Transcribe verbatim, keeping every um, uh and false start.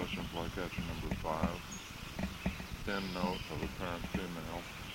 Ignition flycatcher number five. Thin note of apparent female.